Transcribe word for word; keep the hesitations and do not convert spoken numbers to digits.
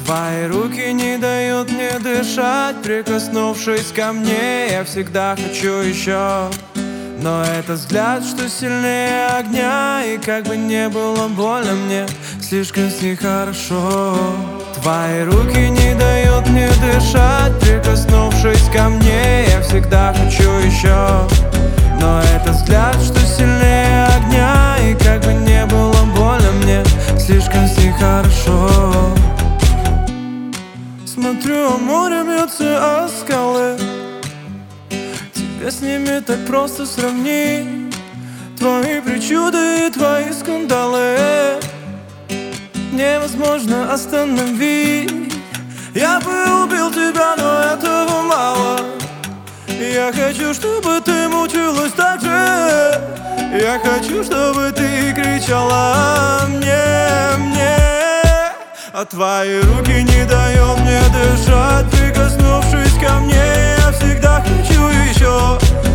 Твои руки не дают мне дышать, прикоснувшись ко мне, я всегда хочу еще. Но это взгляд, что сильнее огня, и как бы не было больно мне, слишком с ней хорошо. Твои руки не дают мне дышать, прикоснувшись ко мне, я всегда хочу еще. Но это взгляд, что сильнее огня, и как бы не было больно мне, слишком с ней хорошо. Смотрю, а море бьется о скалы, тебя с ними так просто сравнить. Твои причуды и твои скандалы невозможно остановить. Я бы убил тебя, но этого мало. Я хочу, чтобы ты мучилась так же. Я хочу, чтобы ты кричала мне, мне. А твои руки не дают мне дышать, прикоснувшись ко мне, я всегда хочу еще.